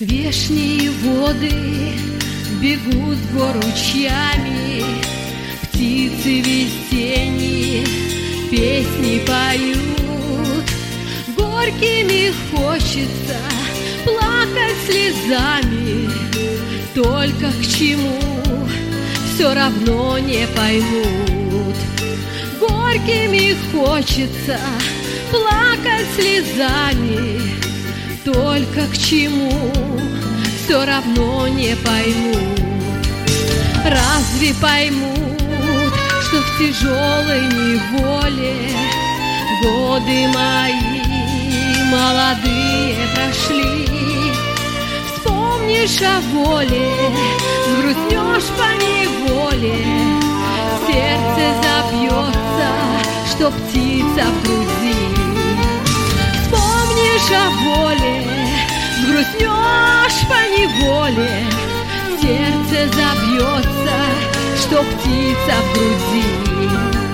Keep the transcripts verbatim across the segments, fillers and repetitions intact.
Вешние воды бегут с гор ручьями, птицы весенние песни поют. Горькими хочется плакать слезами, только к чему все равно не поймут. Горькими хочется плакать слезами, только к чему все равно не поймут. Разве поймут, что в тяжелой неволе годы мои молодые прошли? Вспомнишь о воле, сгрустнешь поневоле, сердце забьется, что птица в груди. Вспомнишь о воле, сгрустнешь поневоле, сердце забьется, что птица в груди.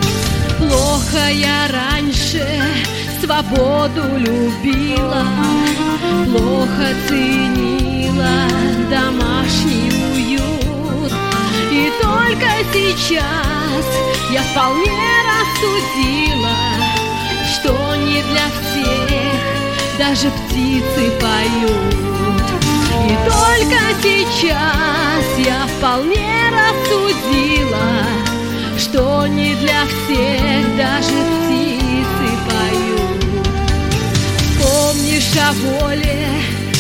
Плохо я раньше свободу любила, плохо ценила домашний уют. И только сейчас я вполне рассудила, что не для всех даже птицы поют. И только сейчас я вполне рассудила, что не для всех даже птицы поют. Помнишь о воле,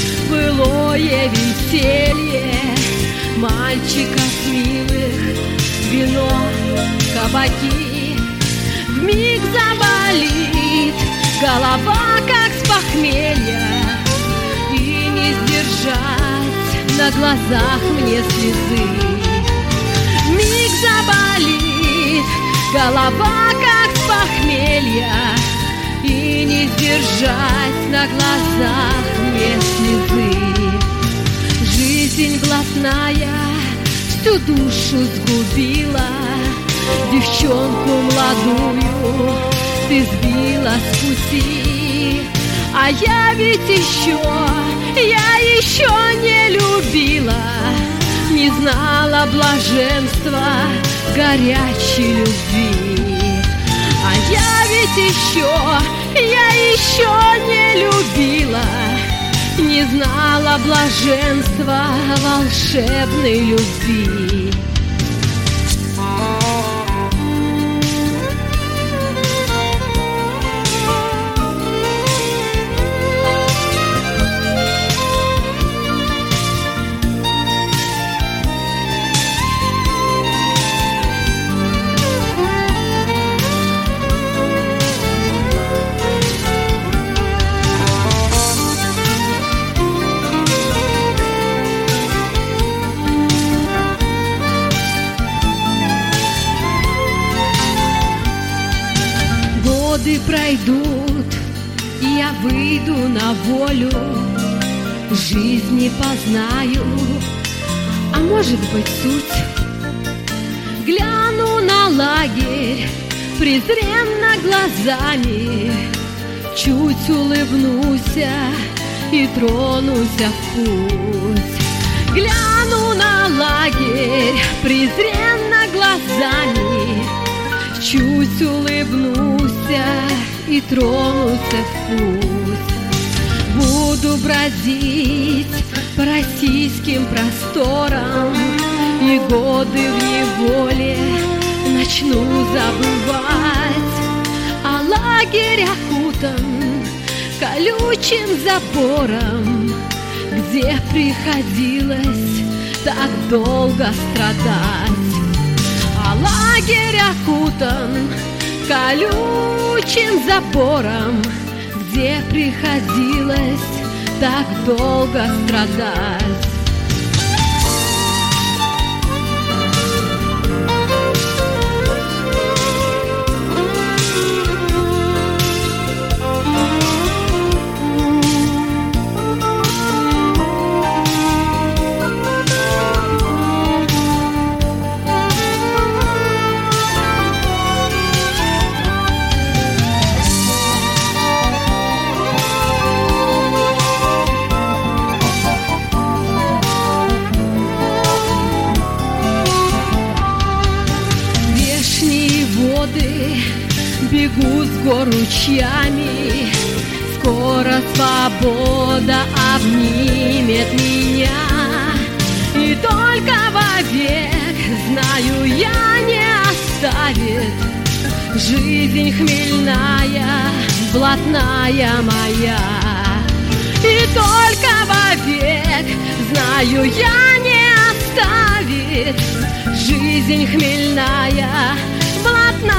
былое веселье мальчиков милых, вино, кабаки. Вмиг заболит голова, как с похмелья, и не сдержать на глазах мне слезы. Вмиг заболит голова, как с похмелья, и не сдержать на глазах мне слезы. Жизнь блатная всю душу сгубила, девчонку молодую ты сбила с пути. А я ведь еще, я еще не любила, не знала блаженства горячей любви. А я ведь еще, я еще не любила, не знала блаженства волшебной любви. Годы пройдут, и я выйду на волю, жизни познаю, а может быть суть. Гляну на лагерь презренно глазами, чуть улыбнусь и тронусь в путь. Гляну на лагерь презренно глазами, чуть улыбнусь и тронусь в путь. Буду бродить по российским просторам, и годы в неволе начну забывать. А лагерь окутан колючим забором, где приходилось так долго страдать. А лагерь окутан колючим забором, где приходилось так долго страдать. годы бегут с гор ручьями, скоро свобода обнимет меня. И только вовек, знаю я, не оставит жизнь хмельная, блатная моя. И только вовек, знаю я, не оставит жизнь хмельная, блатная